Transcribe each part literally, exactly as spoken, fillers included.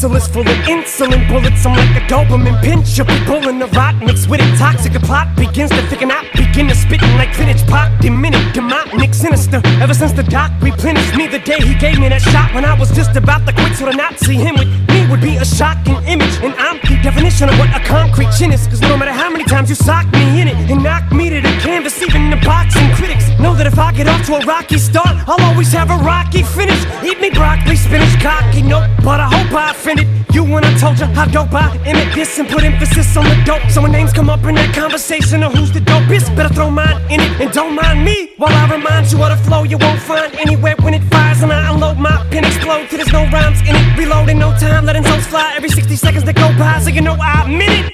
merciless, full of insulin bullets. I'm like a Doberman pinch. You'll be pulling the rot, mixed with it. Toxic, a plot begins to thicken out. Begin to spitting like vintage pop. Diminic, demonic, sinister. Ever since the doc replenished me the day he gave me that shot, when I was just about to quit, so to not see him with me would be a shocking image. And I'm the definition of what a concrete chin is. Cause no matter how many times you sock me in it and knock me to the canvas, even the boxing critics know that if I get off to a rocky start, I'll always have a rocky finish. Eat me broccoli, spinach, cocky, nope, but I hope I offended you when I told you how dope I emit this and put emphasis on the dope. So when names come up in that conversation of who's the dopest, better throw mine in it and don't mind me while I remind you of the flow you won't find anywhere when it fires and I unload my pen explode till there's no rhymes in it. Reload in no time, letting zones fly every sixty seconds that go by, so you know I meant it.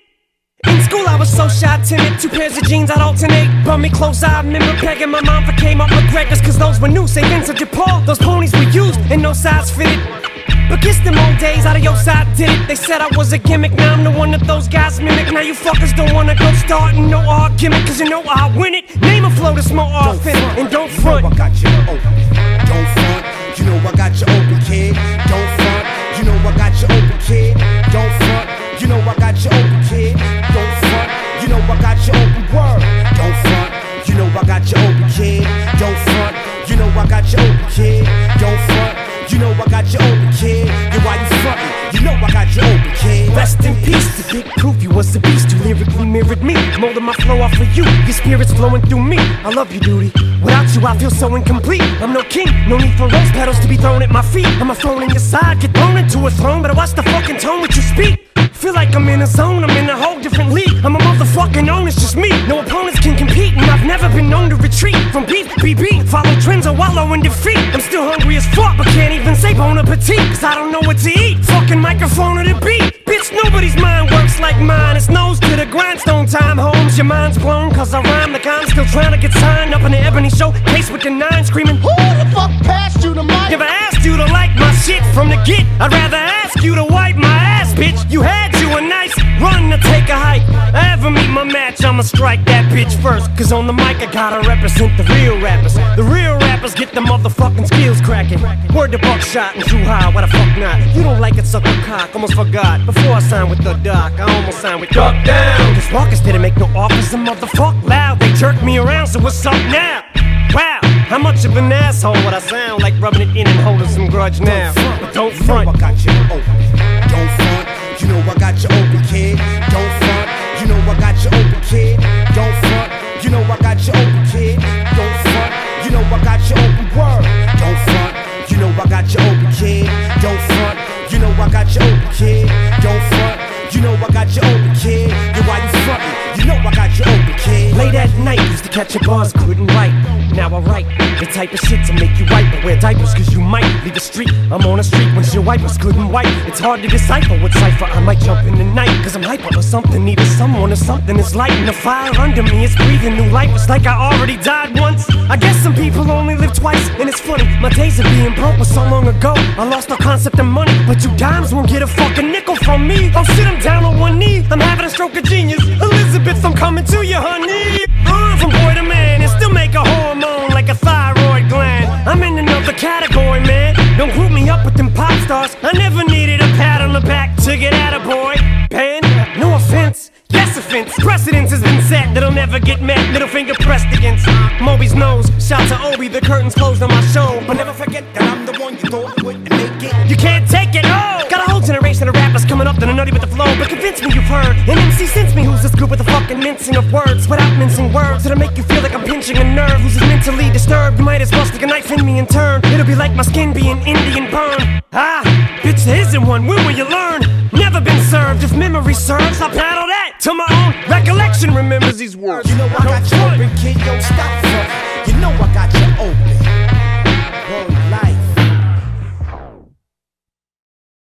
In school I was so shy, timid, two pairs of jeans I'd alternate. Bummy clothes I remember begging my mom for came up McGregor's, cause those were new, Saint Vincent de Paul. Those ponies were used and no size fitted. But kiss them old days, out of your side did it. They said I was a gimmick, now I'm the one that those guys mimic. Now you fuckers don't wanna go starting no argument, cause you know I win it. Name a flow that's more off in it, and don't front. You know I got you open, don't front. You know I got you open, kid. Don't front. You know I got you open, kid. Don't front. You know I got you open, kid. Don't front. You know I got you open, word. Don't front. You know I got you open, kid. Don't front. You know I got you open, kid. Don't front. You know I got you open, kid. Yeah, why you frontin'? You know I got you open, kid. Rest in peace, the big proof you was a beast. You lyrically mirrored me, molded my flow off of you. Your spirit's flowing through me. I love you, duty. Without you, I feel so incomplete. I'm no king, no need for rose petals to be thrown at my feet. I'm a phone in your side, get thrown into a throne. Better watch the fucking tone which you speak. Feel like I'm in a zone, I'm in a whole different league. I'm a motherfucking own, it's just me. No opponents can compete, and I've never been known to retreat from beef, B B. Follow trends or wallow in defeat. I'm still hungry as fuck, but can't even say bon appetit, cause I don't know what to eat. Fucking microphone or the beat. Bitch, nobody's mind works like mine. It's nose to the grindstone time, Holmes. Your mind's blown, cause I rhyme like I'm still trying to get signed up in the Ebony Show. Case with the nine, screaming, who the fuck passed you the mic? Never asked you to like my shit from the get. I'd rather ask you to wipe my ass, bitch. You had you a nice run to take a hike. I ever meet my match, I'ma strike that bitch first. Cause on the mic I gotta represent the real rappers. The real rappers get the motherfucking skills cracking. Word to Buckshot and True High, why the fuck not? You don't like it, suck a cock, almost forgot. Before I signed with the doc, I almost signed with Duck Down. Cause Marcus didn't make no offers, and motherfuck loud. They jerked me around, so what's up now? Wow, how much of an asshole would I sound? Like rubbing it in and holding some grudge now. But don't front. You know I got you open, don't front. You know I got you open, kid. Don't front. You know I got you open, kid. Don't front. You know I got you open, kid. Don't front. You know I got you open, word. Don't front. You know I got you open, kid. Don't front. You know I got you open, kid. Don't front. You know I got you open, kid. Yeah, why you frontin'? You know I got you open, kid. Late at night, used to catch your bars, couldn't write. Now I write the type of shit to make you wipe. But wear diapers cause you might leave the street. I'm on the street when your wipers couldn't wipe. It's hard to decipher what cipher. I might jump in the night cause I'm hyper or something. Needed someone or something is lighting the fire under me. It's breathing new life. It's like I already died once. I guess some people only live twice. And it's funny, my days of being broke was so long ago. I lost all concept of money, but two dimes won't get a fucking nickel from me. Oh shit, I'm down on one knee. I'm having a stroke of genius. Elizabeth, I'm coming to you, honey. Run from boy to man and still make a hormone like a thyroid gland. I'm in another category, man. Don't group me up with them pop stars. I never needed a pat on the back to get at a boy. Band, no offense. Yes, offense. Precedence has been set that'll never get met. Middle finger pressed against Moby's nose. Shout to Obi, the curtains closed on my show. But never forget that I'm the one you thought wouldn't make it. You can't take it, oh! Got a whole generation of rappers coming up that are nutty with the flow. But convince me you've heard an M C since me who's this good with the fucking mincing of words. Without mincing words that'll make you feel like I'm pinching a nerve. Who's just mentally disturbed. You might as well stick a knife in me and turn. It'll be like my skin being Indian burned. Ah, bitch, there isn't one. When will you learn? Never been served. If memory serves, I'll paddle that till my own recollection remembers these words. You know I got you open, kid. Yo, stop front. You know I got you open.